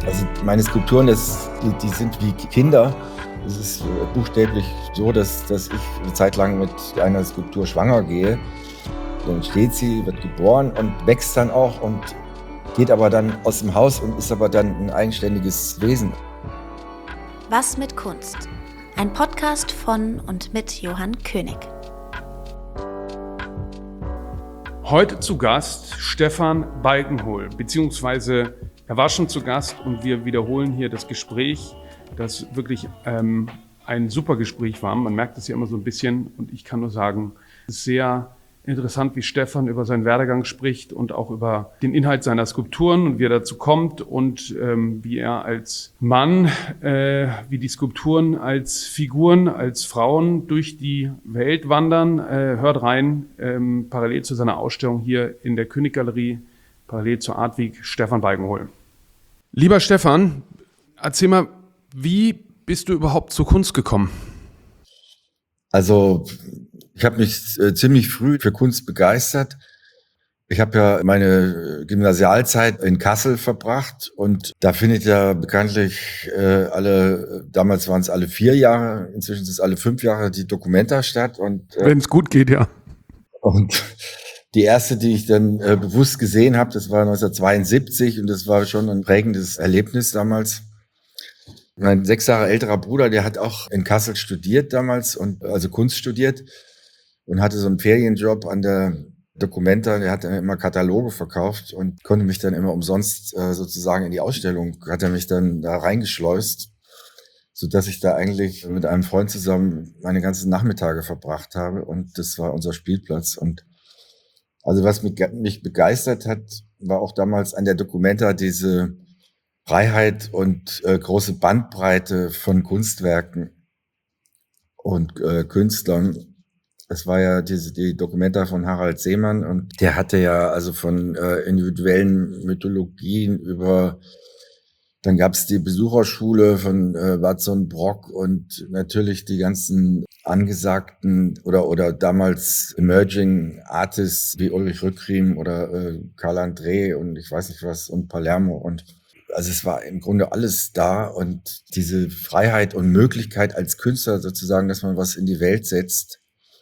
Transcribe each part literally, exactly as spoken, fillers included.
Also meine Skulpturen, das, die, die sind wie Kinder. Es ist buchstäblich so, dass, dass ich eine Zeit lang mit einer Skulptur schwanger gehe. Dann steht sie, wird geboren und wächst dann auch und geht aber dann aus dem Haus und ist aber dann ein eigenständiges Wesen. Was mit Kunst? Ein Podcast von und mit Johann König. Heute zu Gast Stefan Balkenhol, beziehungsweise er war schon zu Gast und wir wiederholen hier das Gespräch, das wirklich ähm, ein super Gespräch war. Man merkt es ja immer so ein bisschen und ich kann nur sagen, es ist sehr interessant, wie Stefan über seinen Werdegang spricht und auch über den Inhalt seiner Skulpturen und wie er dazu kommt und ähm, wie er als Mann, äh, wie die Skulpturen als Figuren, als Frauen durch die Welt wandern. Äh, hört rein, ähm, parallel zu seiner Ausstellung hier in der Königgalerie, parallel zur Art Week, Stefan Balkenhol. Lieber Stefan, erzähl mal, wie bist du überhaupt zur Kunst gekommen? Also ich habe mich äh, ziemlich früh für Kunst begeistert. Ich habe ja meine Gymnasialzeit in Kassel verbracht und da findet ja bekanntlich äh, alle, damals waren es alle vier Jahre, inzwischen sind es alle fünf Jahre die Documenta statt. Und äh, wenn es gut geht, ja. Und die erste, die ich dann äh, bewusst gesehen habe, das war neunzehnhundertzweiundsiebzig und das war schon ein prägendes Erlebnis damals. Mein sechs Jahre älterer Bruder, der hat auch in Kassel studiert damals und also Kunst studiert und hatte so einen Ferienjob an der Documenta. Der hat dann immer Kataloge verkauft und konnte mich dann immer umsonst äh, sozusagen in die Ausstellung, hat er mich dann da reingeschleust, sodass ich da eigentlich mit einem Freund zusammen meine ganzen Nachmittage verbracht habe und das war unser Spielplatz. Und also was mich, mich begeistert hat, war auch damals an der Documenta diese Freiheit und äh, große Bandbreite von Kunstwerken und äh, Künstlern. Es war ja diese die Documenta von Harald Seemann und der hatte ja also von äh, individuellen Mythologien über, dann gab es die Besucherschule von äh, Watson Brock und natürlich die ganzen angesagten oder oder damals Emerging Artists wie Ulrich Rückriem oder äh, Karl André und ich weiß nicht was und Palermo und also es war im Grunde alles da und diese Freiheit und Möglichkeit als Künstler sozusagen, dass man was in die Welt setzt,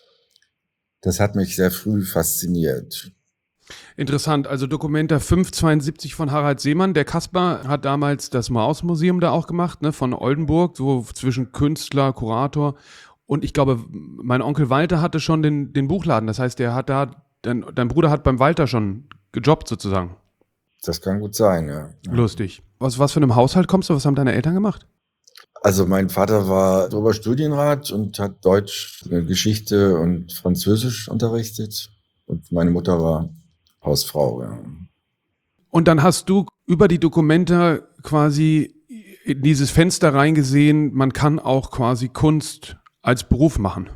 das hat mich sehr früh fasziniert. Interessant, also Documenta fünf zweiundsiebzig von Harald Seemann. Der Kaspar hat damals das Maus-Museum da auch gemacht, ne, von Oldenburg, so zwischen Künstler, Kurator. Und ich glaube, mein Onkel Walter hatte schon den, den Buchladen. Das heißt, der hat da, dein, dein Bruder hat beim Walter schon gejobbt sozusagen. Das kann gut sein, ja. Lustig. Aus was für einem Haushalt kommst du? Was haben deine Eltern gemacht? Also mein Vater war Oberstudienrat und hat Deutsch, Geschichte und Französisch unterrichtet. Und meine Mutter war Hausfrau, ja. Und dann hast du über die Documenta quasi in dieses Fenster reingesehen, man kann auch quasi Kunst als Beruf machen.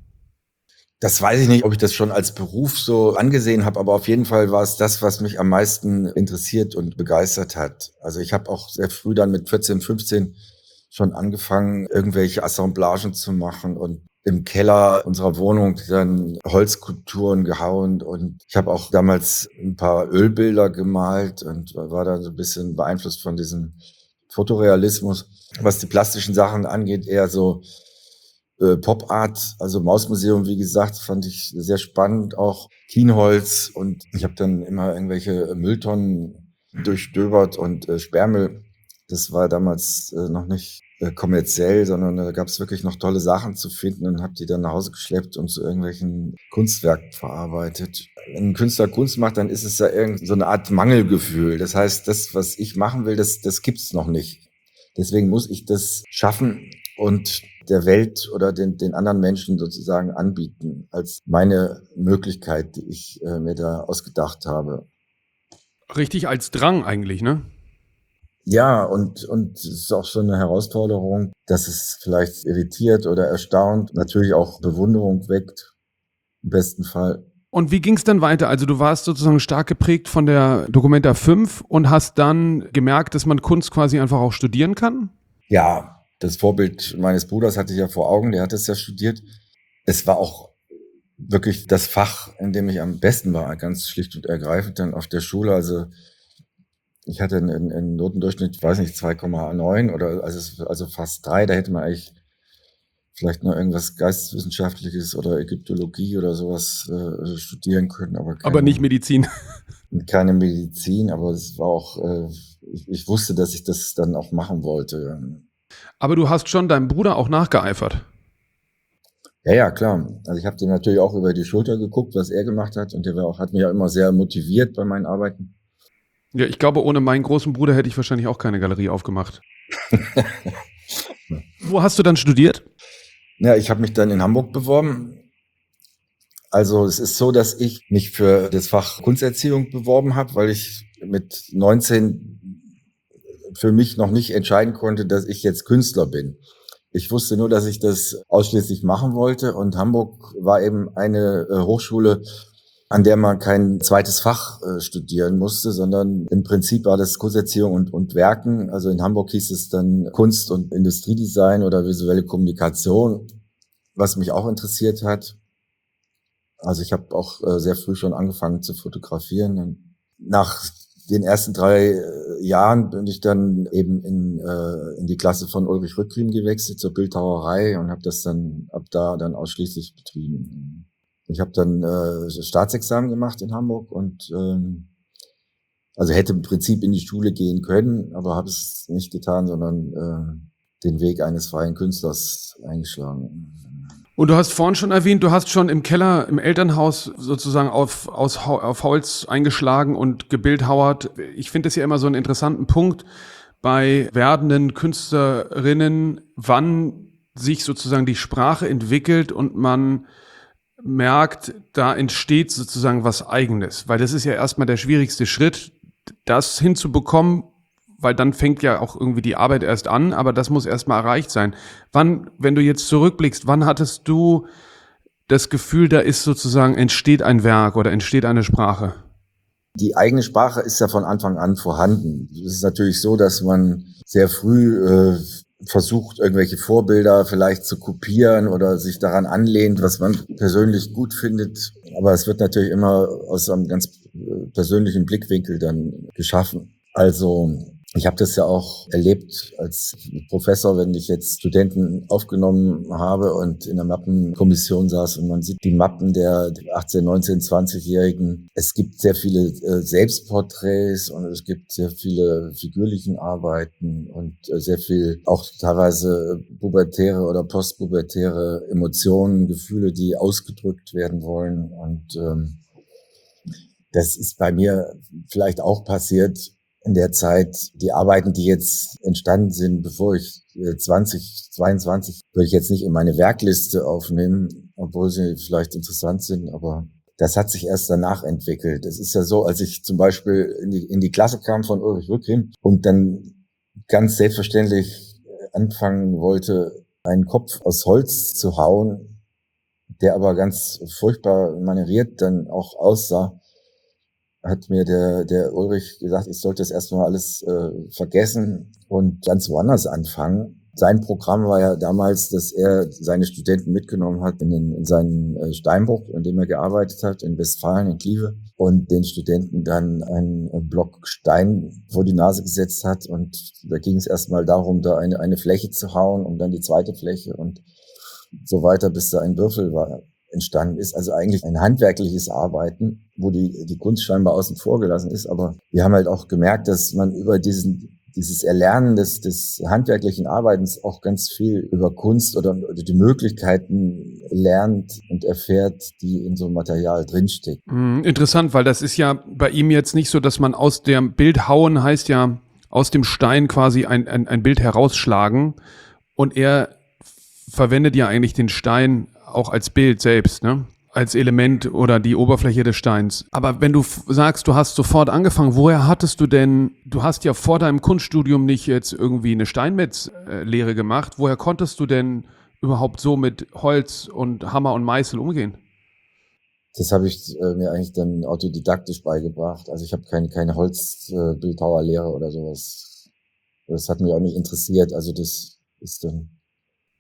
Das weiß ich nicht, ob ich das schon als Beruf so angesehen habe, aber auf jeden Fall war es das, was mich am meisten interessiert und begeistert hat. Also ich habe auch sehr früh dann mit vierzehn, fünfzehn schon angefangen, irgendwelche Assemblagen zu machen und im Keller unserer Wohnung dann Holzskulpturen gehauen und ich habe auch damals ein paar Ölbilder gemalt und war dann so ein bisschen beeinflusst von diesem Fotorealismus. Was die plastischen Sachen angeht, eher so äh, Pop-Art, also Mausmuseum, wie gesagt, fand ich sehr spannend, auch Kienholz und ich habe dann immer irgendwelche Mülltonnen durchstöbert und äh, Sperrmüll. Das war damals äh, noch nicht äh, kommerziell, sondern da gab es wirklich noch tolle Sachen zu finden und habe die dann nach Hause geschleppt und zu irgendwelchen Kunstwerken verarbeitet. Wenn ein Künstler Kunst macht, dann ist es ja irgend so eine Art Mangelgefühl. Das heißt, das, was ich machen will, das, das gibt's noch nicht. Deswegen muss ich das schaffen und der Welt oder den, den anderen Menschen sozusagen anbieten als meine Möglichkeit, die ich äh, mir da ausgedacht habe. Richtig als Drang eigentlich, ne? Ja, und, und es ist auch so eine Herausforderung, dass es vielleicht irritiert oder erstaunt, natürlich auch Bewunderung weckt, im besten Fall. Und wie ging es dann weiter? Also du warst sozusagen stark geprägt von der Documenta fünf und hast dann gemerkt, dass man Kunst quasi einfach auch studieren kann? Ja, das Vorbild meines Bruders hatte ich ja vor Augen, der hat es ja studiert. Es war auch wirklich das Fach, in dem ich am besten war, ganz schlicht und ergreifend dann auf der Schule. Also Ich hatte einen, einen Notendurchschnitt, ich weiß nicht, zwei Komma neun oder also, also fast drei. Da hätte man eigentlich vielleicht noch irgendwas Geisteswissenschaftliches oder Ägyptologie oder sowas äh, studieren können. Aber, keine, Aber nicht Medizin. Keine Medizin, aber es war auch, äh, ich, ich wusste, dass ich das dann auch machen wollte. Aber du hast schon deinem Bruder auch nachgeeifert. Ja, ja, klar. Also ich habe dem natürlich auch über die Schulter geguckt, was er gemacht hat. Und der war auch, hat mich ja immer sehr motiviert bei meinen Arbeiten. Ja, ich glaube, ohne meinen großen Bruder hätte ich wahrscheinlich auch keine Galerie aufgemacht. Wo hast du dann studiert? Ja, ich habe mich dann in Hamburg beworben. Also es ist so, dass ich mich für das Fach Kunsterziehung beworben habe, weil ich mit neunzehn für mich noch nicht entscheiden konnte, dass ich jetzt Künstler bin. Ich wusste nur, dass ich das ausschließlich machen wollte, und Hamburg war eben eine äh, Hochschule, an der man kein zweites Fach äh, studieren musste, sondern im Prinzip war das Kunsterziehung und, und Werken. Also in Hamburg hieß es dann Kunst- und Industriedesign oder visuelle Kommunikation, was mich auch interessiert hat. Also ich habe auch äh, sehr früh schon angefangen zu fotografieren. Und nach den ersten drei äh, Jahren bin ich dann eben in, äh, in die Klasse von Ulrich Rückriem gewechselt zur Bildhauerei und habe das dann ab da dann ausschließlich betrieben. Ich habe dann äh, Staatsexamen gemacht in Hamburg und ähm, also hätte im Prinzip in die Schule gehen können, aber habe es nicht getan, sondern äh, den Weg eines freien Künstlers eingeschlagen. Und du hast vorhin schon erwähnt, du hast schon im Keller, im Elternhaus sozusagen auf, aus, auf Holz eingeschlagen und gebildhauert. Ich finde es ja immer so einen interessanten Punkt bei werdenden Künstlerinnen, wann sich sozusagen die Sprache entwickelt und man merkt, da entsteht sozusagen was Eigenes. Weil das ist ja erstmal der schwierigste Schritt, das hinzubekommen, weil dann fängt ja auch irgendwie die Arbeit erst an, aber das muss erstmal erreicht sein. Wann, wenn du jetzt zurückblickst, wann hattest du das Gefühl, da ist sozusagen, entsteht ein Werk oder entsteht eine Sprache? Die eigene Sprache ist ja von Anfang an vorhanden. Es ist natürlich so, dass man sehr früh äh, versucht, irgendwelche Vorbilder vielleicht zu kopieren oder sich daran anlehnt, was man persönlich gut findet. Aber es wird natürlich immer aus einem ganz persönlichen Blickwinkel dann geschaffen. Also ich habe das ja auch erlebt als Professor, wenn ich jetzt Studenten aufgenommen habe und in der Mappenkommission saß und man sieht die Mappen der achtzehn-, neunzehn-, zwanzigjährigen. Es gibt sehr viele äh, Selbstporträts und es gibt sehr viele figürlichen Arbeiten und äh, sehr viel auch teilweise pubertäre oder postpubertäre Emotionen, Gefühle, die ausgedrückt werden wollen. Und ähm, das ist bei mir vielleicht auch passiert in der Zeit. Die Arbeiten, die jetzt entstanden sind, bevor ich zwanzig zweiundzwanzig, würde ich jetzt nicht in meine Werkliste aufnehmen, obwohl sie vielleicht interessant sind, aber das hat sich erst danach entwickelt. Es ist ja so, als ich zum Beispiel in die, in die Klasse kam von Ulrich Rückriem und dann ganz selbstverständlich anfangen wollte, einen Kopf aus Holz zu hauen, der aber ganz furchtbar manieriert dann auch aussah, hat mir der, der Ulrich gesagt, ich sollte das erstmal alles äh, vergessen und ganz woanders anfangen. Sein Programm war ja damals, dass er seine Studenten mitgenommen hat in, den, in seinen äh, Steinbruch, in dem er gearbeitet hat, in Westfalen, in Kleve, und den Studenten dann einen Block Stein vor die Nase gesetzt hat. Und da ging es erstmal darum, da eine, eine Fläche zu hauen und dann die zweite Fläche und so weiter, bis da ein Würfel war. Entstanden ist, also eigentlich ein handwerkliches Arbeiten, wo die, die Kunst scheinbar außen vor gelassen ist. Aber wir haben halt auch gemerkt, dass man über diesen, dieses Erlernen des, des handwerklichen Arbeitens auch ganz viel über Kunst oder, oder die Möglichkeiten lernt und erfährt, die in so einem Material drinstecken. Mhm, interessant, weil das ist ja bei ihm jetzt nicht so, dass man aus dem Bild hauen, heißt ja aus dem Stein quasi ein, ein, ein Bild herausschlagen, und er verwendet ja eigentlich den Stein auch als Bild selbst, ne? Als Element oder die Oberfläche des Steins. Aber wenn du f- sagst, du hast sofort angefangen, woher hattest du denn, du hast ja vor deinem Kunststudium nicht jetzt irgendwie eine Steinmetz-Lehre gemacht, woher konntest du denn überhaupt so mit Holz und Hammer und Meißel umgehen? Das habe ich äh, mir eigentlich dann autodidaktisch beigebracht. Also ich habe keine, keine Holzbildhauerlehre äh, oder sowas. Das hat mich auch nicht interessiert. Also das ist dann...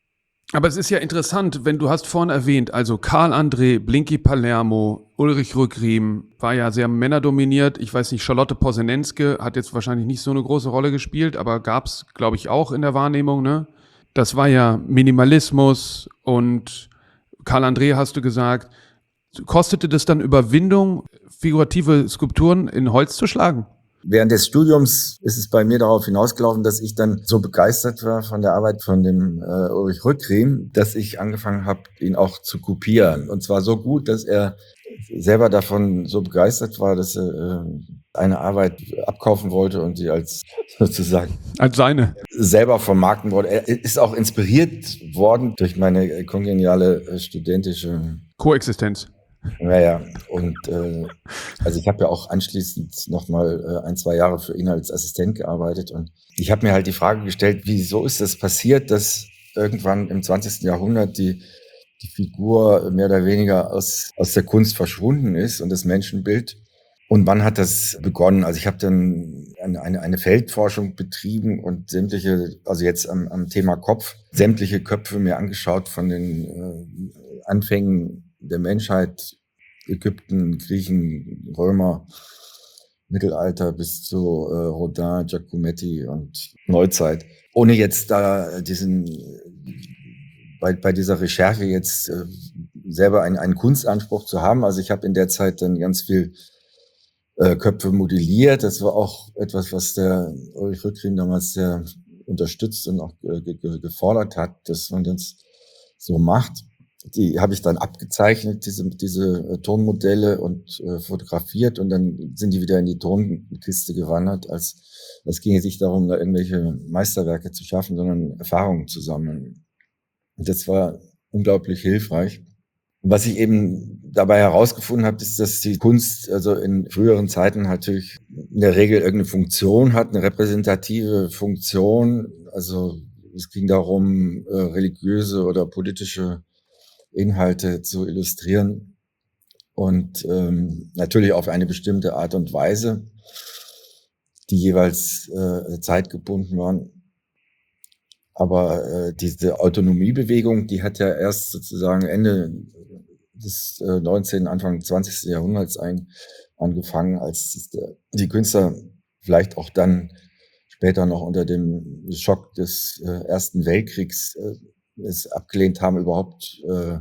Aber es ist ja interessant, wenn du hast vorhin erwähnt, also Karl André, Blinky Palermo, Ulrich Rückriem, war ja sehr männerdominiert. Ich weiß nicht, Charlotte Posenenske hat jetzt wahrscheinlich nicht so eine große Rolle gespielt, aber gab's, glaube ich, auch in der Wahrnehmung, ne? Das war ja Minimalismus und Karl André, hast du gesagt. Kostete das dann Überwindung, figurative Skulpturen in Holz zu schlagen? Während des Studiums ist es bei mir darauf hinausgelaufen, dass ich dann so begeistert war von der Arbeit von dem äh, Ulrich Rückriem, dass ich angefangen habe, ihn auch zu kopieren. Und zwar so gut, dass er selber davon so begeistert war, dass er äh, eine Arbeit abkaufen wollte und sie als sozusagen als seine selber vermarkten wollte. Er ist auch inspiriert worden durch meine kongeniale äh, studentische Koexistenz. Naja, und äh, also ich habe ja auch anschließend nochmal äh, ein, zwei Jahre für ihn als Assistent gearbeitet und ich habe mir halt die Frage gestellt, wieso ist das passiert, dass irgendwann im zwanzigsten Jahrhundert die, die Figur mehr oder weniger aus, aus der Kunst verschwunden ist und das Menschenbild. Und wann hat das begonnen? Also ich habe dann eine, eine, eine Feldforschung betrieben und sämtliche, also jetzt am, am Thema Kopf, sämtliche Köpfe mir angeschaut von den äh, Anfängen der Menschheit, Ägypten, Griechen, Römer, Mittelalter bis zu äh, Rodin, Giacometti und Neuzeit. Ohne jetzt da diesen, bei, bei dieser Recherche jetzt äh, selber einen, einen Kunstanspruch zu haben. Also ich habe in der Zeit dann ganz viel äh, Köpfe modelliert. Das war auch etwas, was der Ulrich Rückriem damals sehr unterstützt und auch äh, ge- gefordert hat, dass man das so macht. Die habe ich dann abgezeichnet, diese, diese äh, Tonmodelle und äh, fotografiert und dann sind die wieder in die Tonkiste gewandert, als es ging nicht darum, da irgendwelche Meisterwerke zu schaffen, sondern Erfahrungen zu sammeln. Und das war unglaublich hilfreich. Und was ich eben dabei herausgefunden habe, ist, dass die Kunst also in früheren Zeiten natürlich in der Regel irgendeine Funktion hat, eine repräsentative Funktion. Also es ging darum, äh, religiöse oder politische Inhalte zu illustrieren und ähm, natürlich auf eine bestimmte Art und Weise, die jeweils äh, zeitgebunden waren. Aber äh, diese Autonomiebewegung, die hat ja erst sozusagen Ende des äh, neunzehnten, Anfang des zwanzigsten Jahrhunderts ein, angefangen, als äh, die Künstler vielleicht auch dann später noch unter dem Schock des äh, Ersten Weltkriegs äh, es abgelehnt haben, überhaupt äh,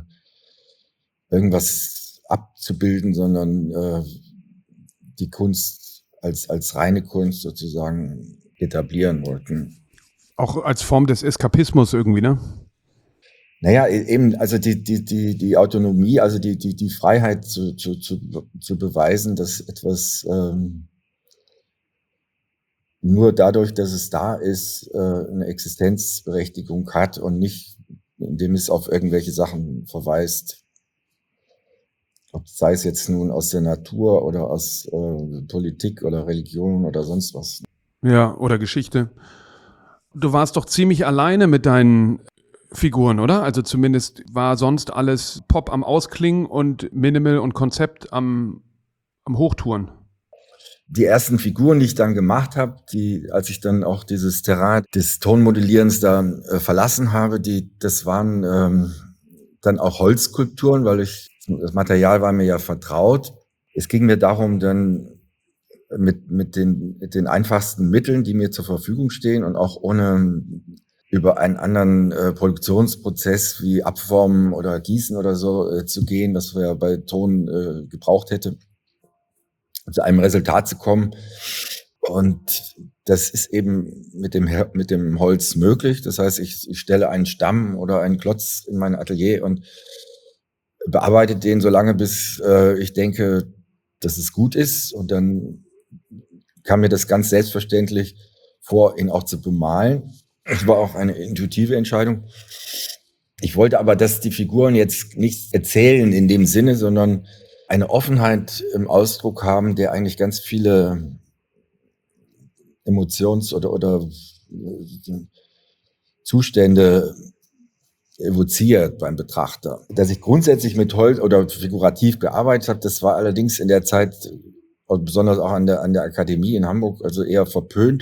irgendwas abzubilden, sondern äh, die Kunst als, als reine Kunst sozusagen etablieren wollten. Auch als Form des Eskapismus irgendwie, ne? Naja, eben, also die, die, die, die Autonomie, also die, die, die Freiheit zu, zu, zu, zu beweisen, dass etwas ähm, nur dadurch, dass es da ist, äh, eine Existenzberechtigung hat und nicht, indem es auf irgendwelche Sachen verweist. Ob sei es jetzt nun aus der Natur oder aus äh, Politik oder Religion oder sonst was. Ja, oder Geschichte. Du warst doch ziemlich alleine mit deinen Figuren, oder? Also zumindest war sonst alles Pop am Ausklingen und Minimal und Konzept am, am Hochtouren. Die ersten Figuren, die ich dann gemacht habe, die, als ich dann auch dieses Terrain des Tonmodellierens da äh, verlassen habe, die, das waren ähm, dann auch Holzskulpturen, weil ich, das Material war mir ja vertraut. Es ging mir darum, dann mit, mit den, mit den einfachsten Mitteln, die mir zur Verfügung stehen und auch ohne über einen anderen äh, Produktionsprozess wie Abformen oder Gießen oder so äh, zu gehen, was wir ja bei Ton äh, gebraucht hätte, zu einem Resultat zu kommen. Und das ist eben mit dem, mit dem Holz möglich. Das heißt, ich, ich stelle einen Stamm oder einen Klotz in mein Atelier und bearbeite den so lange, bis äh, ich denke, dass es gut ist. Und dann kam mir das ganz selbstverständlich vor, ihn auch zu bemalen. Es war auch eine intuitive Entscheidung. Ich wollte aber, dass die Figuren jetzt nichts erzählen in dem Sinne, sondern eine Offenheit im Ausdruck haben, der eigentlich ganz viele Emotions- oder, oder Zustände evoziert beim Betrachter. Dass ich grundsätzlich mit Holz oder figurativ gearbeitet habe, das war allerdings in der Zeit, besonders auch an der, an der Akademie in Hamburg, also eher verpönt.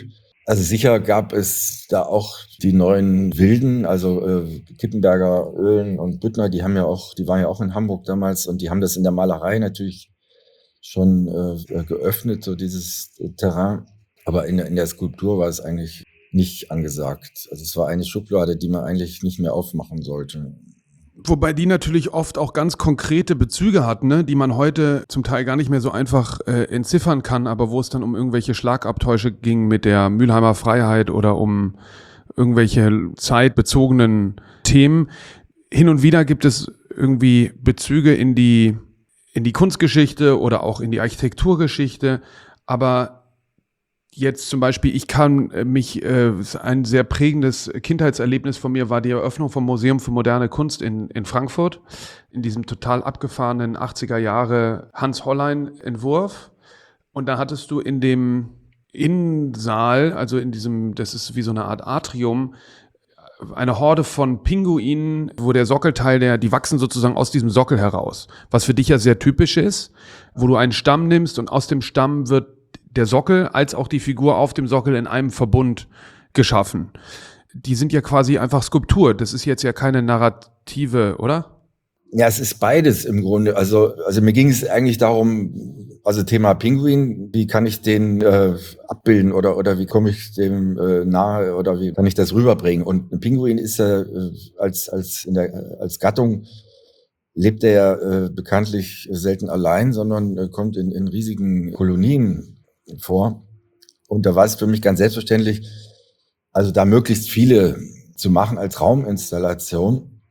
Also sicher gab es da auch die neuen Wilden, also äh, Kippenberger, Oehlen und Büttner, die haben ja auch, die waren ja auch in Hamburg damals und die haben das in der Malerei natürlich schon äh, geöffnet, so dieses äh, Terrain. Aber in, in der Skulptur war es eigentlich nicht angesagt. Also es war eine Schublade, die man eigentlich nicht mehr aufmachen sollte. Wobei die natürlich oft auch ganz konkrete Bezüge hat, ne, die man heute zum Teil gar nicht mehr so einfach äh, entziffern kann, aber wo es dann um irgendwelche Schlagabtäusche ging mit der Mülheimer Freiheit oder um irgendwelche zeitbezogenen Themen. Hin und wieder gibt es irgendwie Bezüge in die, in die Kunstgeschichte oder auch in die Architekturgeschichte, aber jetzt zum Beispiel, ich kann mich, äh, ein sehr prägendes Kindheitserlebnis von mir war die Eröffnung vom Museum für moderne Kunst in, in Frankfurt, in diesem total abgefahrenen achtziger Jahre Hans-Hollein-Entwurf. Und da hattest du in dem Innensaal, also in diesem, das ist wie so eine Art Atrium, eine Horde von Pinguinen, wo der Sockelteil, der, die wachsen sozusagen aus diesem Sockel heraus, was für dich ja sehr typisch ist, wo du einen Stamm nimmst und aus dem Stamm wird der Sockel als auch die Figur auf dem Sockel in einem Verbund geschaffen. Die sind ja quasi einfach Skulptur. Das ist jetzt ja keine Narrative, oder? Ja, es ist beides im Grunde. Also, also mir ging es eigentlich darum, also Thema Pinguin, wie kann ich den äh, abbilden oder oder wie komme ich dem äh, nahe oder wie kann ich das rüberbringen? Und ein Pinguin ist ja äh, als als in der als Gattung lebt er ja äh, bekanntlich selten allein, sondern äh, kommt in, in riesigen Kolonien vor. Und da war es für mich ganz selbstverständlich, also da möglichst viele zu machen als Rauminstallation.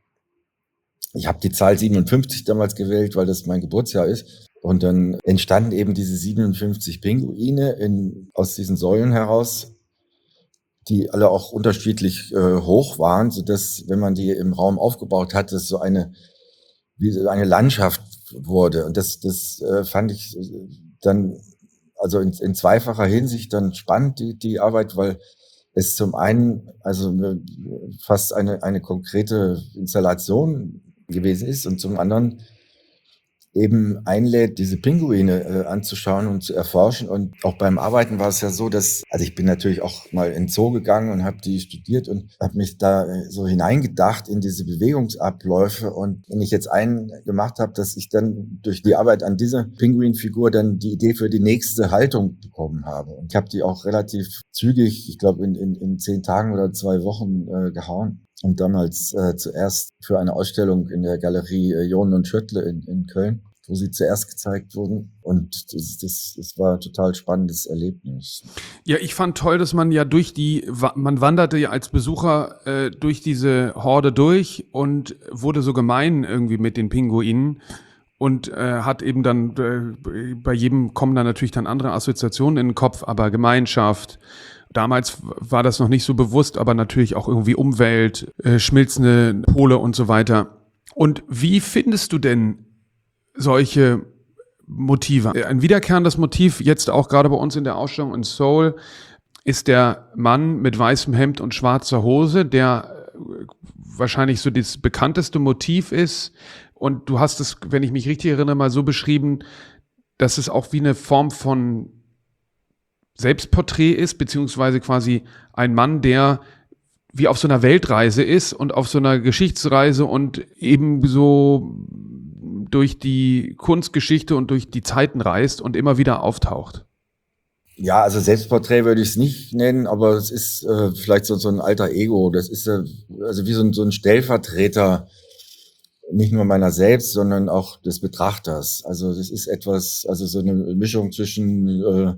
Ich habe die Zahl siebenundfünfzig damals gewählt, weil das mein Geburtsjahr ist. Und dann entstanden eben diese siebenundfünfzig Pinguine in, aus diesen Säulen heraus, die alle auch unterschiedlich äh, hoch waren, sodass, wenn man die im Raum aufgebaut hat, das so eine, wie so eine Landschaft wurde. Und das, das äh, fand ich dann also in, in zweifacher Hinsicht dann spannend, die, die Arbeit, weil es zum einen also eine, fast eine, eine konkrete Installation gewesen ist und zum anderen eben einlädt, diese Pinguine äh, anzuschauen und zu erforschen. Und auch beim Arbeiten war es ja so, dass, also ich bin natürlich auch mal in den Zoo gegangen und habe die studiert und habe mich da äh, so hineingedacht in diese Bewegungsabläufe. Und wenn ich jetzt einen gemacht habe, dass ich dann durch die Arbeit an dieser Pinguinfigur dann die Idee für die nächste Haltung bekommen habe. Und ich habe die auch relativ zügig, ich glaube in, in, in zehn Tagen oder zwei Wochen äh, gehauen. Und damals äh, zuerst für eine Ausstellung in der Galerie äh, John und Schöttle in, in Köln, wo sie zuerst gezeigt wurden. Und das, das, das war ein total spannendes Erlebnis. Ja, ich fand toll, dass man ja durch die, man wanderte ja als Besucher äh, durch diese Horde durch und wurde so gemein irgendwie mit den Pinguinen und äh, hat eben dann, äh, bei jedem kommen dann natürlich dann andere Assoziationen in den Kopf, aber Gemeinschaft. Damals war das noch nicht so bewusst, aber natürlich auch irgendwie Umwelt, äh, schmilzende Pole und so weiter. Und wie findest du denn solche Motive? Ein wiederkehrendes Motiv, jetzt auch gerade bei uns in der Ausstellung in Seoul, ist der Mann mit weißem Hemd und schwarzer Hose, der wahrscheinlich so das bekannteste Motiv ist. Und du hast es, wenn ich mich richtig erinnere, mal so beschrieben, dass es auch wie eine Form von Selbstporträt ist, beziehungsweise quasi ein Mann, der wie auf so einer Weltreise ist und auf so einer Geschichtsreise und ebenso durch die Kunstgeschichte und durch die Zeiten reist und immer wieder auftaucht. Ja, also Selbstporträt würde ich es nicht nennen, aber es ist äh, vielleicht so, so ein alter Ego. Das ist äh, also wie so ein, so ein Stellvertreter, nicht nur meiner selbst, sondern auch des Betrachters. Also das ist etwas, also so eine Mischung zwischen äh,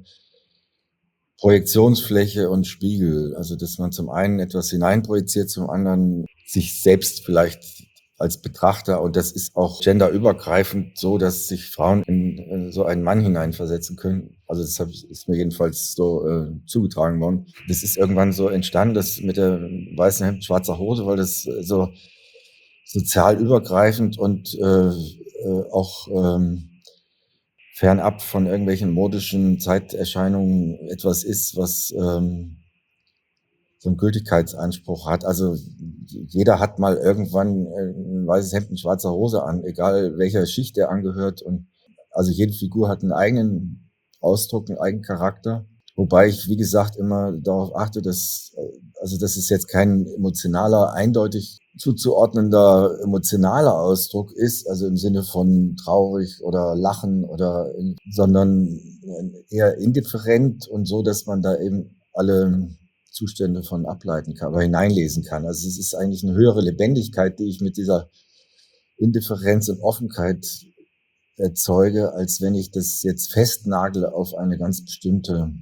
Projektionsfläche und Spiegel. Also, dass man zum einen etwas hineinprojiziert, zum anderen sich selbst vielleicht als Betrachter. Und das ist auch genderübergreifend so, dass sich Frauen in, in so einen Mann hineinversetzen können. Also, das ist mir jedenfalls so äh, zugetragen worden. Das ist irgendwann so entstanden, das mit der weißen Hemd, schwarzer Hose, weil das so sozial übergreifend und äh, äh, auch ähm, fernab von irgendwelchen modischen Zeiterscheinungen etwas ist, was ähm, so einen Gültigkeitsanspruch hat. Also jeder hat mal irgendwann ein weißes Hemd, eine schwarze Hose an, egal welcher Schicht er angehört. Und also jede Figur hat einen eigenen Ausdruck, einen eigenen Charakter. Wobei ich, wie gesagt, immer darauf achte, dass, also das ist jetzt kein emotionaler, eindeutig zuzuordnender emotionaler Ausdruck ist, also im Sinne von traurig oder lachen oder, sondern eher indifferent und so, dass man da eben alle Zustände von ableiten kann oder hineinlesen kann. Also es ist eigentlich eine höhere Lebendigkeit, die ich mit dieser Indifferenz und Offenheit erzeuge, als wenn ich das jetzt festnagle auf eine ganz bestimmte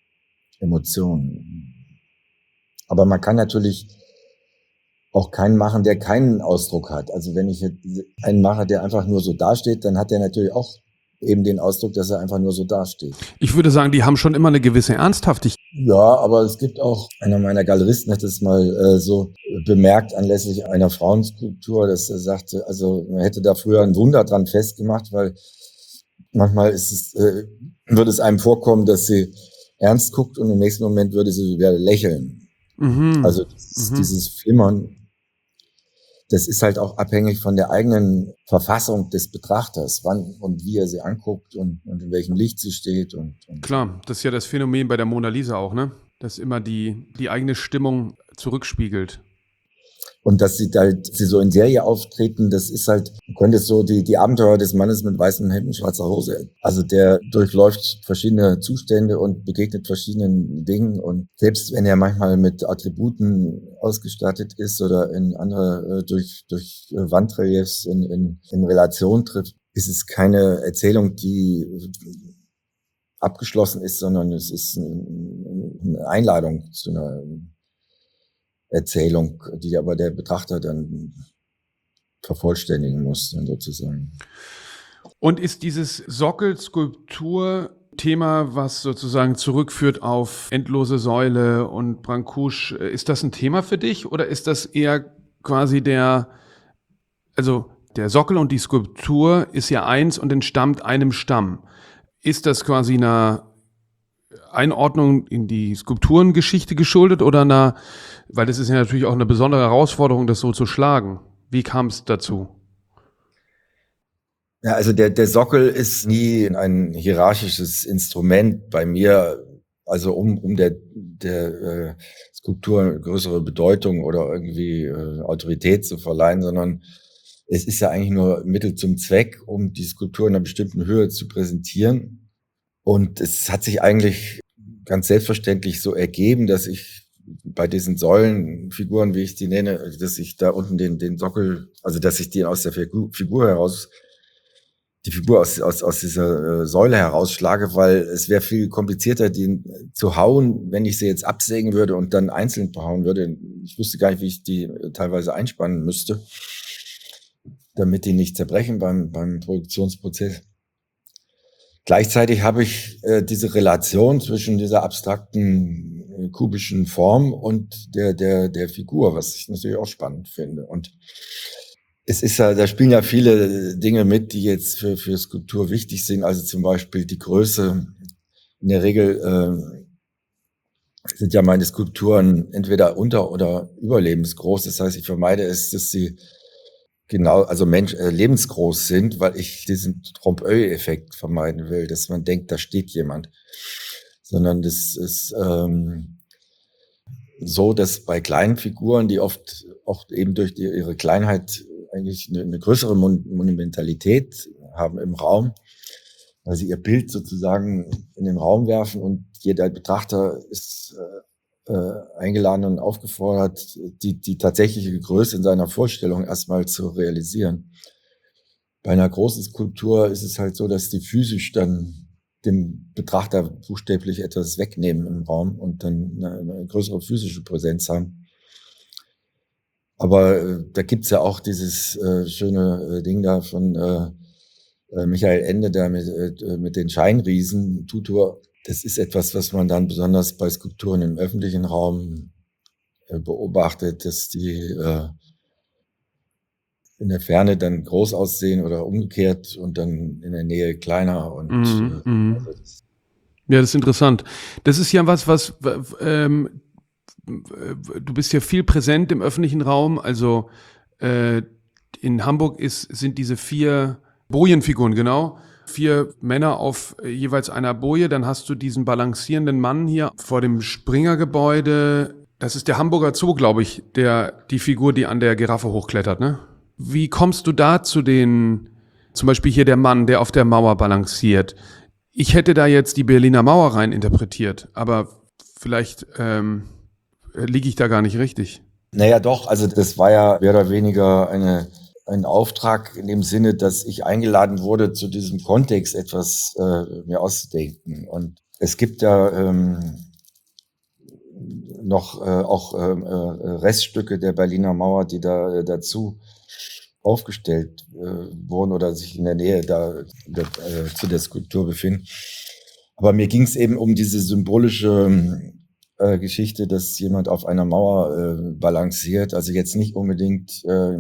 Emotion. Aber man kann natürlich auch keinen machen, der keinen Ausdruck hat. Also wenn ich einen mache, der einfach nur so dasteht, dann hat er natürlich auch eben den Ausdruck, dass er einfach nur so dasteht. Ich würde sagen, die haben schon immer eine gewisse Ernsthaftigkeit. Ja, aber es gibt auch, einer meiner Galeristen hat das mal äh, so bemerkt anlässlich einer Frauenskulptur, dass er sagte, also man hätte da früher ein Wunder dran festgemacht, weil manchmal ist es, äh, würde es einem vorkommen, dass sie ernst guckt und im nächsten Moment würde sie wieder lächeln. Mhm. Also dieses, Mhm. dieses Flimmern, das ist halt auch abhängig von der eigenen Verfassung des Betrachters, wann und wie er sie anguckt und, und in welchem Licht sie steht. Und, und Klar, das ist ja das Phänomen bei der Mona Lisa auch, ne? Dass immer die, die eigene Stimmung zurückspiegelt. Und dass sie halt, sie so in Serie auftreten, das ist halt, man könnte es so die, die Abenteuer des Mannes mit weißem Hemd und schwarzer Hose. Also der durchläuft verschiedene Zustände und begegnet verschiedenen Dingen. Und selbst wenn er manchmal mit Attributen ausgestattet ist oder in andere, äh, durch, durch Wandreliefs in, in, in Relation tritt, ist es keine Erzählung, die abgeschlossen ist, sondern es ist eine Einladung zu einer Erzählung, die aber der Betrachter dann vervollständigen muss, dann sozusagen. Und ist dieses Sockelskulptur-Thema, was sozusagen zurückführt auf Endlose Säule und Brancusi, ist das ein Thema für dich oder ist das eher quasi der, also der Sockel und die Skulptur ist ja eins und entstammt einem Stamm. Ist das quasi eine Einordnung in die Skulpturengeschichte geschuldet oder einer, weil das ist ja natürlich auch eine besondere Herausforderung, das so zu schlagen. Wie kam es dazu? Ja, also der, der Sockel ist nie ein hierarchisches Instrument bei mir, also um, um der, der äh, Skulptur eine größere Bedeutung oder irgendwie äh, Autorität zu verleihen, sondern es ist ja eigentlich nur Mittel zum Zweck, um die Skulptur in einer bestimmten Höhe zu präsentieren. Und es hat sich eigentlich ganz selbstverständlich so ergeben, dass ich bei diesen Säulenfiguren, wie ich die nenne, dass ich da unten den, den Sockel, also dass ich die aus der Figur, Figur heraus, die Figur aus, aus, aus dieser äh, Säule herausschlage, weil es wäre viel komplizierter, die zu hauen, wenn ich sie jetzt absägen würde und dann einzeln behauen würde. Ich wüsste gar nicht, wie ich die teilweise einspannen müsste, damit die nicht zerbrechen beim, beim Produktionsprozess. Gleichzeitig habe ich äh, diese Relation zwischen dieser abstrakten äh, kubischen Form und der, der, der Figur, was ich natürlich auch spannend finde. Und es ist ja, da spielen ja viele Dinge mit, die jetzt für, für Skulptur wichtig sind. Also zum Beispiel die Größe. In der Regel äh, sind ja meine Skulpturen entweder unter- oder überlebensgroß. Das heißt, ich vermeide es, dass sie genau, also Mensch, äh, lebensgroß sind, weil ich diesen Trompe-l'œil-Effekt vermeiden will, dass man denkt, da steht jemand. Sondern das ist ähm, so, dass bei kleinen Figuren, die oft oft eben durch die, ihre Kleinheit eigentlich eine, eine größere Mon- Monumentalität haben im Raum, weil sie ihr Bild sozusagen in den Raum werfen und jeder Betrachter ist äh, Äh, eingeladen und aufgefordert, die, die tatsächliche Größe in seiner Vorstellung erstmal zu realisieren. Bei einer großen Skulptur ist es halt so, dass die physisch dann dem Betrachter buchstäblich etwas wegnehmen im Raum und dann eine, eine größere physische Präsenz haben. Aber äh, da gibt's ja auch dieses äh, schöne äh, Ding da von äh, äh, Michael Ende, der mit, äh, mit den Scheinriesen, Tutor. Das ist etwas, was man dann besonders bei Skulpturen im öffentlichen Raum äh, beobachtet, dass die äh, in der Ferne dann groß aussehen oder umgekehrt und dann in der Nähe kleiner. Und Mhm, äh, mhm. also das, Ja, das ist interessant. Das ist ja was, was w- w- ähm, w- du bist ja viel präsent im öffentlichen Raum. Also äh, in Hamburg ist, sind diese vier Bojenfiguren, genau. vier Männer auf jeweils einer Boje. Dann hast du diesen balancierenden Mann hier vor dem Springer-Gebäude. Das ist der Hamburger Zoo, glaube ich, der die Figur, die an der Giraffe hochklettert, ne? Wie kommst du da zu den, zum Beispiel hier der Mann, der auf der Mauer balanciert? Ich hätte da jetzt die Berliner Mauer rein interpretiert, aber vielleicht ähm, liege ich da gar nicht richtig. Naja, doch, also das war ja mehr oder weniger eine, ein Auftrag in dem Sinne, dass ich eingeladen wurde, zu diesem Kontext etwas äh, mir auszudenken. Und es gibt ja ähm, noch äh, auch äh, Reststücke der Berliner Mauer, die da äh, dazu aufgestellt äh, wurden oder sich in der Nähe da, da äh, zu der Skulptur befinden. Aber mir ging es eben um diese symbolische äh, Geschichte, dass jemand auf einer Mauer äh, balanciert. Also jetzt nicht unbedingt, äh,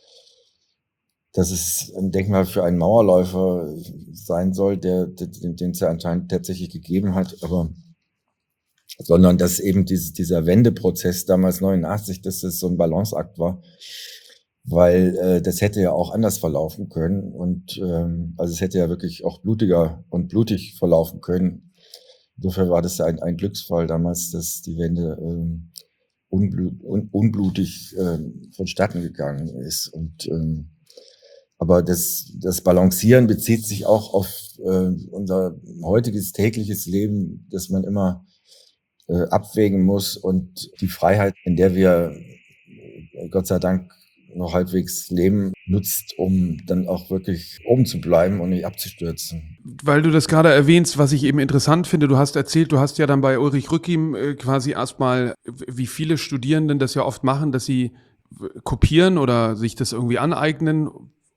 dass es ein Denkmal für einen Mauerläufer sein soll, der, den, den es ja anscheinend tatsächlich gegeben hat, aber sondern dass eben diese, dieser Wendeprozess damals neunundachtzig, dass das so ein Balanceakt war, weil äh, das hätte ja auch anders verlaufen können und ähm, also es hätte ja wirklich auch blutiger und blutig verlaufen können. Insofern war das ein, ein Glücksfall damals, dass die Wende ähm, unblut, un, unblutig äh, vonstatten gegangen ist. Und ähm, aber das, das Balancieren bezieht sich auch auf äh, unser heutiges tägliches Leben, dass man immer äh, abwägen muss und die Freiheit, in der wir äh, Gott sei Dank noch halbwegs leben, nutzt, um dann auch wirklich oben zu bleiben und nicht abzustürzen. Weil du das gerade erwähnst, was ich eben interessant finde, du hast erzählt, du hast ja dann bei Ulrich Rückim äh, quasi erstmal, wie viele Studierenden das ja oft machen, dass sie kopieren oder sich das irgendwie aneignen,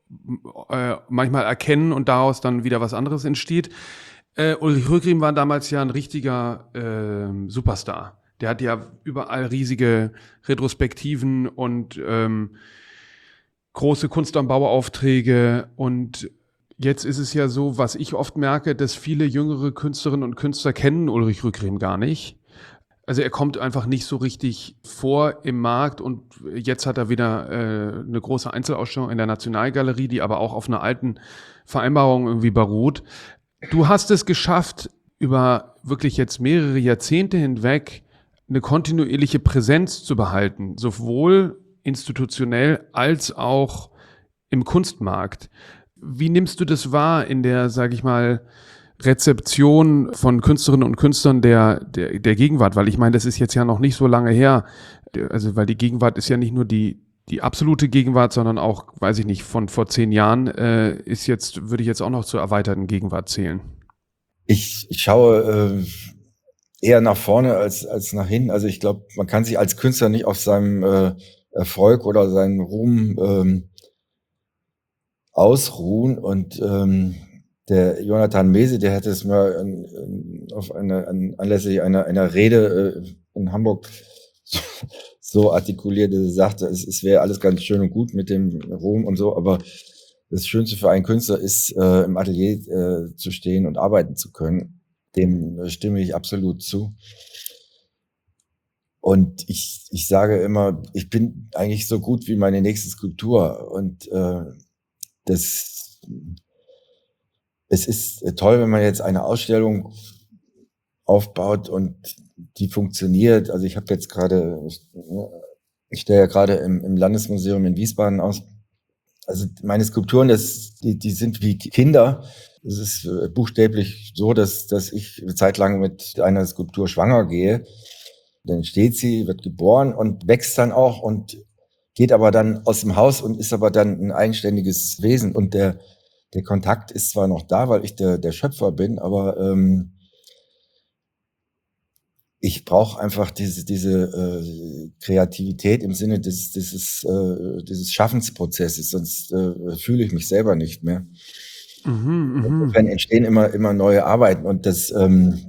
äh, manchmal erkennen und daraus dann wieder was anderes entsteht. Äh, Ulrich Rückim war damals ja ein richtiger äh, Superstar. Der hat ja überall riesige Retrospektiven und ähm, große Kunst am Bauaufträge. Und jetzt ist es ja so, was ich oft merke, dass viele jüngere Künstlerinnen und Künstler kennen Ulrich Rückim gar nicht. Also er kommt einfach nicht so richtig vor im Markt und jetzt hat er wieder äh, eine große Einzelausstellung in der Nationalgalerie, die aber auch auf einer alten Vereinbarung irgendwie beruht. Du hast es geschafft, über wirklich jetzt mehrere Jahrzehnte hinweg eine kontinuierliche Präsenz zu behalten, sowohl institutionell als auch im Kunstmarkt. Wie nimmst du das wahr in der, sage ich mal, Rezeption von Künstlerinnen und Künstlern der, der, der Gegenwart? Weil ich meine, das ist jetzt ja noch nicht so lange her. Also, weil die Gegenwart ist ja nicht nur die, die absolute Gegenwart, sondern auch, weiß ich nicht, von vor zehn Jahren äh, ist jetzt, würde ich jetzt auch noch zur erweiterten Gegenwart zählen. Ich, ich schaue äh, eher nach vorne als, als nach hinten. Also ich glaube, man kann sich als Künstler nicht auf seinem äh, Erfolg oder seinen Ruhm ähm, ausruhen. Und ähm, der Jonathan Mese, der hat es mal an, an, auf eine, an, anlässlich einer, einer Rede äh, in Hamburg so, so artikuliert, dass er sagte, es, es wäre alles ganz schön und gut mit dem Ruhm und so, aber das Schönste für einen Künstler ist, äh, im Atelier äh, zu stehen und arbeiten zu können. Dem äh, stimme ich absolut zu. Und ich, ich sage immer, ich bin eigentlich so gut wie meine nächste Skulptur. Und äh, das, es ist toll, wenn man jetzt eine Ausstellung aufbaut und die funktioniert. Also ich habe jetzt gerade, ich stelle ja gerade im, im Landesmuseum in Wiesbaden aus. Also meine Skulpturen, das, die, die sind wie Kinder. Es ist äh, buchstäblich so, dass, dass ich eine Zeit lang mit einer Skulptur schwanger gehe. Dann steht sie, wird geboren und wächst dann auch und geht aber dann aus dem Haus und ist aber dann ein eigenständiges Wesen. Und der, der Kontakt ist zwar noch da, weil ich der, der Schöpfer bin, aber ähm, ich brauche einfach diese, diese äh, Kreativität im Sinne des, dieses, äh, dieses Schaffensprozesses, sonst äh, fühle ich mich selber nicht mehr. Mhm, Insofern entstehen immer, immer neue Arbeiten und das ähm,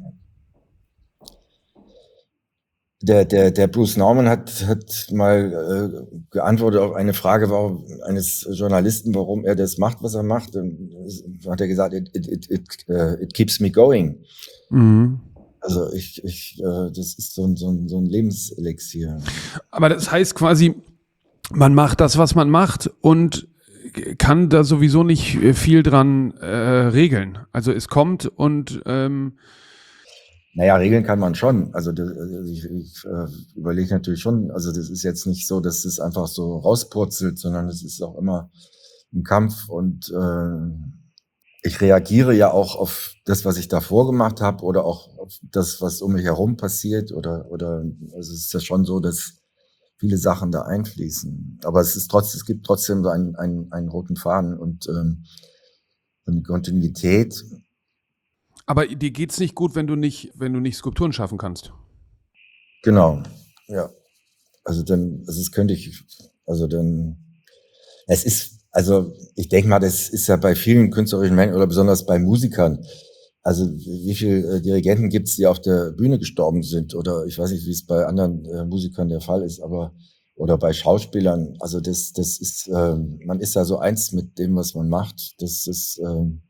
Der, der, der Bruce Nauman hat, hat mal äh, geantwortet auf eine Frage warum, eines Journalisten, warum er das macht, was er macht. Und hat er gesagt, it, it, it, it, uh, it keeps me going. Mhm. Also ich, ich, äh, das ist so ein, so ein, so ein Lebenselixier. Aber das heißt quasi, man macht das, was man macht und kann da sowieso nicht viel dran äh, regeln. Also es kommt und ähm Naja, regeln kann man schon. Also, das, also ich, ich äh, überlege natürlich schon, also das ist jetzt nicht so, dass es einfach so rauspurzelt, sondern es ist auch immer ein Kampf und äh, ich reagiere ja auch auf das, was ich davor gemacht habe oder auch auf das, was um mich herum passiert oder, oder, also es ist ja schon so, dass viele Sachen da einfließen. Aber es ist trotzdem, es gibt trotzdem so einen, einen, einen roten Faden und ähm, eine Kontinuität. Aber dir geht's nicht gut, wenn du nicht, wenn du nicht Skulpturen schaffen kannst. Genau, ja. Also dann, also das könnte ich, also dann, es ist, also ich denke mal, das ist ja bei vielen künstlerischen Menschen oder besonders bei Musikern. Also wie viele äh, Dirigenten gibt es, die auf der Bühne gestorben sind? Oder ich weiß nicht, wie es bei anderen äh, Musikern der Fall ist, aber oder bei Schauspielern. Also das, das ist, ähm, man ist ja so eins mit dem, was man macht. Das ist ähm,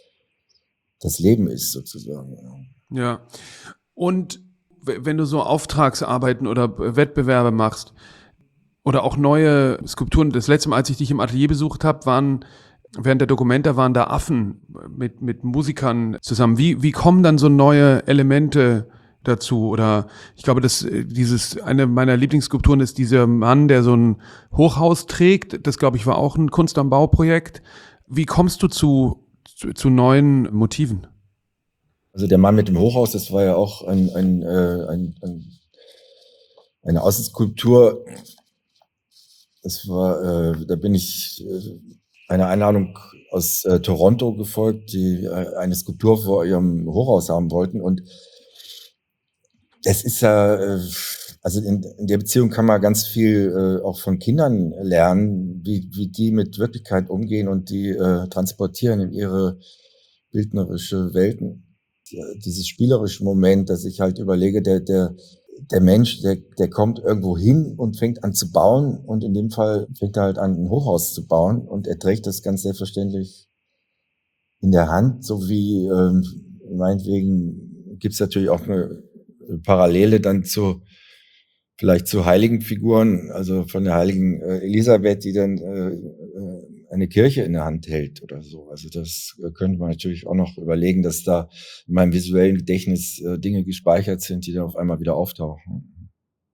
das Leben ist sozusagen. Ja. Und w- wenn du so Auftragsarbeiten oder B- Wettbewerbe machst oder auch neue Skulpturen, das letzte Mal, als ich dich im Atelier besucht habe, waren während der Dokumenta waren da Affen mit, mit Musikern zusammen. Wie, wie kommen dann so neue Elemente dazu? Oder ich glaube, dass äh, dieses, eine meiner Lieblingsskulpturen ist dieser Mann, der so ein Hochhaus trägt. Das, glaube ich, war auch ein Kunst am Bau-Projekt. Wie kommst du zu, zu, zu neuen Motiven? Also der Mann mit dem Hochhaus, das war ja auch ein, ein, äh, ein, ein eine Außenskulptur. Das war, äh, da bin ich äh, einer Einladung aus äh, Toronto gefolgt, die äh, eine Skulptur vor ihrem Hochhaus haben wollten. Und das ist ja, äh, also in, in der Beziehung kann man ganz viel äh, auch von Kindern lernen, wie, wie die mit Wirklichkeit umgehen und die äh, transportieren in ihre bildnerische Welten. Dieses spielerische Moment, dass ich halt überlege, der, der, der Mensch, der, der kommt irgendwo hin und fängt an zu bauen und in dem Fall fängt er halt an, ein Hochhaus zu bauen und er trägt das ganz selbstverständlich in der Hand, so wie ähm, meinetwegen gibt's natürlich auch eine Parallele dann zu vielleicht zu heiligen Figuren, also von der heiligen äh, Elisabeth, die dann äh, eine Kirche in der Hand hält oder so. Also das äh, könnte man natürlich auch noch überlegen, dass da in meinem visuellen Gedächtnis äh, Dinge gespeichert sind, die dann auf einmal wieder auftauchen.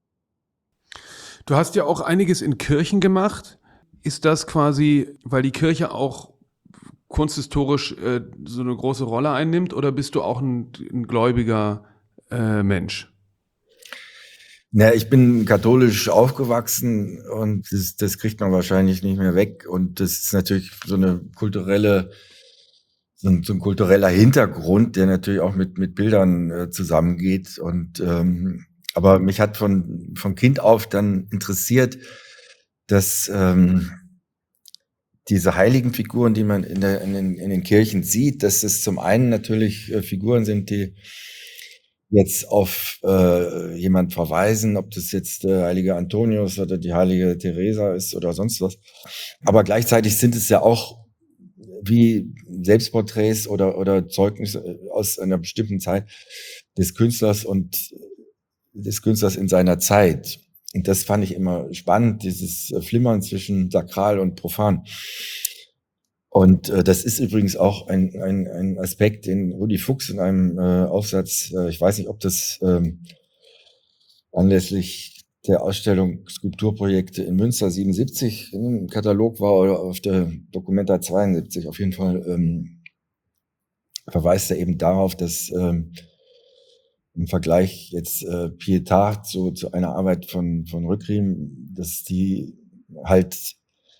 Du hast ja auch einiges in Kirchen gemacht. Ist das quasi, weil die Kirche auch kunsthistorisch äh, so eine große Rolle einnimmt, oder bist du auch ein, ein gläubiger äh, Mensch? Na, ich bin katholisch aufgewachsen und das, das kriegt man wahrscheinlich nicht mehr weg. Und das ist natürlich so eine kulturelle, so ein, so ein kultureller Hintergrund, der natürlich auch mit, mit Bildern äh, zusammengeht. Und ähm, aber mich hat von, von Kind auf dann interessiert, dass ähm, diese heiligen Figuren, die man in, der, in, den, in den Kirchen sieht, dass es zum einen natürlich äh, Figuren sind, die jetzt auf äh, jemand verweisen, ob das jetzt der heilige Antonius oder die heilige Teresa ist oder sonst was. Aber gleichzeitig sind es ja auch wie Selbstporträts oder, oder Zeugnisse aus einer bestimmten Zeit des Künstlers und des Künstlers in seiner Zeit. Und das fand ich immer spannend, dieses Flimmern zwischen sakral und profan. Und äh, das ist übrigens auch ein, ein, ein Aspekt, den Rudi Fuchs in einem äh, Aufsatz, äh, ich weiß nicht, ob das ähm, anlässlich der Ausstellung Skulpturprojekte in Münster siebenundsiebzig im Katalog war oder auf der Documenta zweiundsiebzig. Auf jeden Fall ähm, verweist er eben darauf, dass ähm, im Vergleich jetzt äh, Pietà zu, zu einer Arbeit von, von Rückriem, dass die halt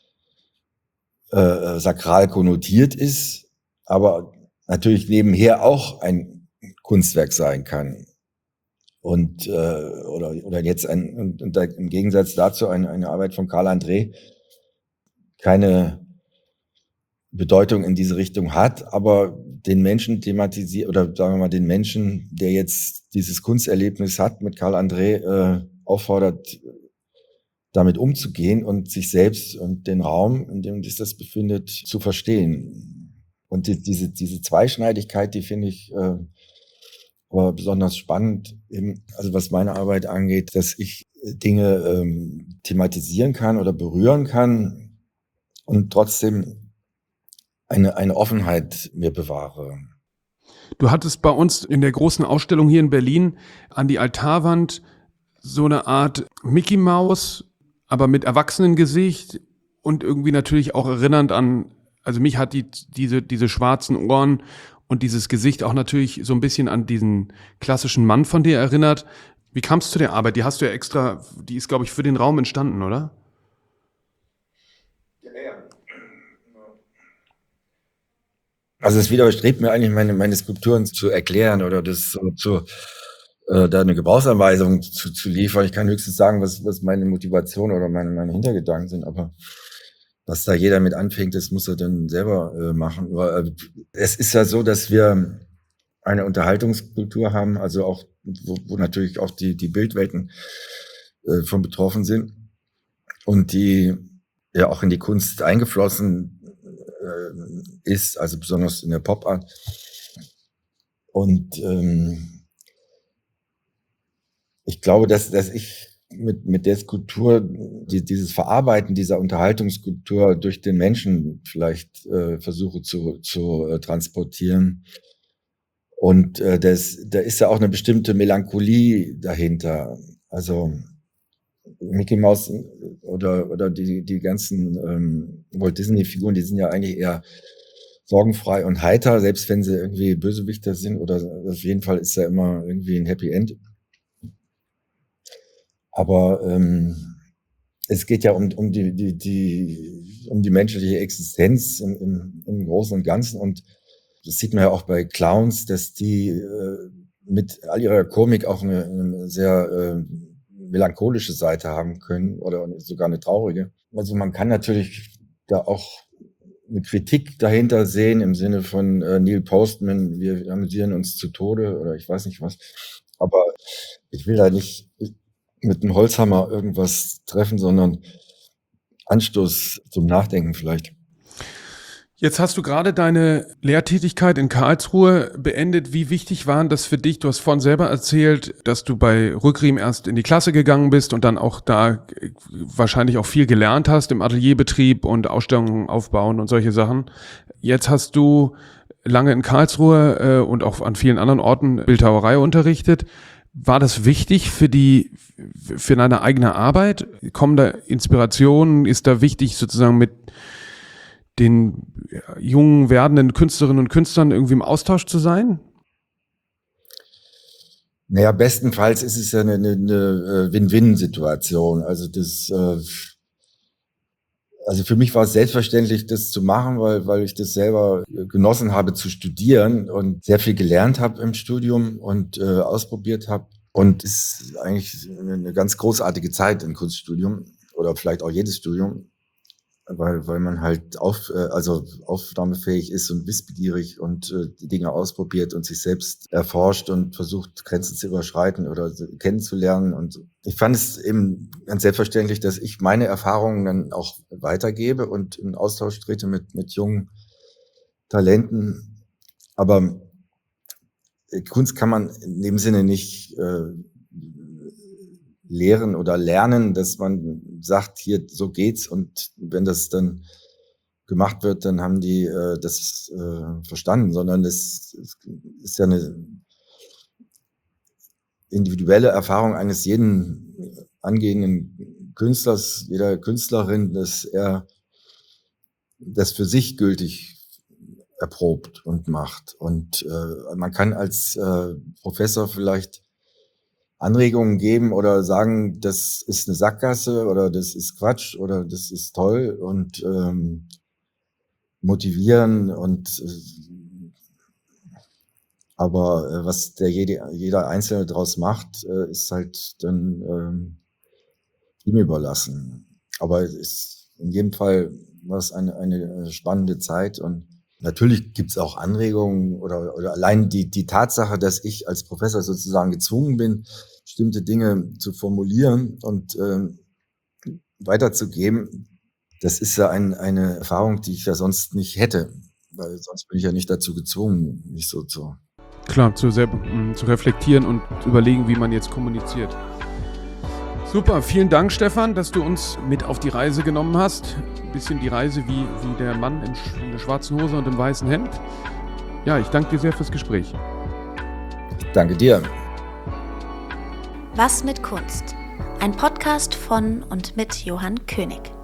äh, sakral konnotiert ist, aber natürlich nebenher auch ein Kunstwerk sein kann. Und äh, oder oder jetzt ein und, und da, im Gegensatz dazu eine, eine Arbeit von Karl André keine Bedeutung in diese Richtung hat, aber den Menschen thematisiert oder sagen wir mal den Menschen, der jetzt dieses Kunsterlebnis hat mit Karl André, äh, auffordert, damit umzugehen und sich selbst und den Raum, in dem sich das befindet, zu verstehen. Und die, diese, diese Zweischneidigkeit, die finde ich äh, aber besonders spannend, eben, also was meine Arbeit angeht, dass ich Dinge ähm, thematisieren kann oder berühren kann und trotzdem eine, eine Offenheit mir bewahre. Du hattest bei uns in der großen Ausstellung hier in Berlin an die Altarwand so eine Art Mickey Maus, aber mit Erwachsenengesicht und irgendwie natürlich auch erinnernd an, also mich hat die, diese, diese schwarzen Ohren und dieses Gesicht auch natürlich so ein bisschen an diesen klassischen Mann von dir erinnert. Wie kamst du zu der Arbeit? Die hast du ja extra, die ist, glaube ich, für den Raum entstanden, oder? Also es widerstrebt mir eigentlich, meine, meine Skulpturen zu erklären oder das so zu, äh, da eine Gebrauchsanweisung zu, zu liefern. Ich kann höchstens sagen, was, was meine Motivation oder meine, meine Hintergedanken sind, aber was da jeder mit anfängt, das muss er dann selber äh, machen. Aber, äh, es ist ja so, dass wir eine Unterhaltungskultur haben, also auch, wo, wo natürlich auch die, die Bildwelten äh, von betroffen sind und die ja auch in die Kunst eingeflossen ist, also besonders in der Pop-Art. Und ähm, ich glaube, dass, dass ich mit, mit der Skulptur, die, dieses Verarbeiten dieser Unterhaltungskultur durch den Menschen vielleicht äh, versuche zu, zu äh, transportieren. Und äh, das, da ist ja auch eine bestimmte Melancholie dahinter. Also Mickey Mouse oder, oder die, die ganzen ähm, Walt Disney-Figuren, die sind ja eigentlich eher sorgenfrei und heiter, selbst wenn sie irgendwie Bösewichter sind, oder auf jeden Fall ist ja immer irgendwie ein Happy End. Aber ähm, es geht ja um, um, die, die, die, um die menschliche Existenz im, im, im Großen und Ganzen. Und das sieht man ja auch bei Clowns, dass die äh, mit all ihrer Komik auch eine, eine sehr äh, melancholische Seite haben können oder sogar eine traurige. Also man kann natürlich da auch eine Kritik dahinter sehen im Sinne von äh, Neil Postman, wir amüsieren uns zu Tode oder ich weiß nicht was. Aber ich will da nicht mit einem Holzhammer irgendwas treffen, sondern Anstoß zum Nachdenken vielleicht. Jetzt hast du gerade deine Lehrtätigkeit in Karlsruhe beendet. Wie wichtig waren das für dich? Du hast vorhin selber erzählt, dass du bei Rückriem erst in die Klasse gegangen bist und dann auch da wahrscheinlich auch viel gelernt hast im Atelierbetrieb und Ausstellungen aufbauen und solche Sachen. Jetzt hast du lange in Karlsruhe äh, und auch an vielen anderen Orten Bildhauerei unterrichtet. War das wichtig für die, für deine eigene Arbeit? Kommen da Inspirationen? Ist da wichtig sozusagen mit den jungen werdenden Künstlerinnen und Künstlern irgendwie im Austausch zu sein? Naja, bestenfalls ist es ja eine, eine Win-Win-Situation. Also das, also für mich war es selbstverständlich, das zu machen, weil, weil ich das selber genossen habe zu studieren und sehr viel gelernt habe im Studium und äh, ausprobiert habe. Und es ist eigentlich eine ganz großartige Zeit im Kunststudium oder vielleicht auch jedes Studium. Weil, weil man halt auf, also aufnahmefähig ist und wissbegierig und äh, die Dinge ausprobiert und sich selbst erforscht und versucht, Grenzen zu überschreiten oder kennenzulernen. Und ich fand es eben ganz selbstverständlich, dass ich meine Erfahrungen dann auch weitergebe und in Austausch trete mit, mit jungen Talenten. Aber Kunst kann man in dem Sinne nicht äh, lehren oder lernen, dass man sagt, hier, so geht's, und wenn das dann gemacht wird, dann haben die äh, das äh, verstanden, sondern es, es ist ja eine individuelle Erfahrung eines jeden angehenden Künstlers, jeder Künstlerin, dass er das für sich gültig erprobt und macht. Und äh, man kann als äh, Professor vielleicht Anregungen geben oder sagen, das ist eine Sackgasse oder das ist Quatsch oder das ist toll und ähm, motivieren und äh, aber äh, was der jede, jeder Einzelne draus macht, äh, ist halt dann ähm, ihm überlassen. Aber es ist, in jedem Fall war es eine, eine spannende Zeit, und natürlich gibt es auch Anregungen oder, oder allein die, die Tatsache, dass ich als Professor sozusagen gezwungen bin, bestimmte Dinge zu formulieren und ähm, weiterzugeben, das ist ja ein, eine Erfahrung, die ich ja sonst nicht hätte, weil sonst bin ich ja nicht dazu gezwungen, mich so zu... Klar, zu, selber, zu reflektieren und zu überlegen, wie man jetzt kommuniziert. Super, vielen Dank, Stefan, dass du uns mit auf die Reise genommen hast. Ein bisschen die Reise wie, wie der Mann in, sch- in der schwarzen Hose und im weißen Hemd. Ja, ich danke dir sehr fürs Gespräch. Danke dir. Was mit Kunst? Ein Podcast von und mit Johann König.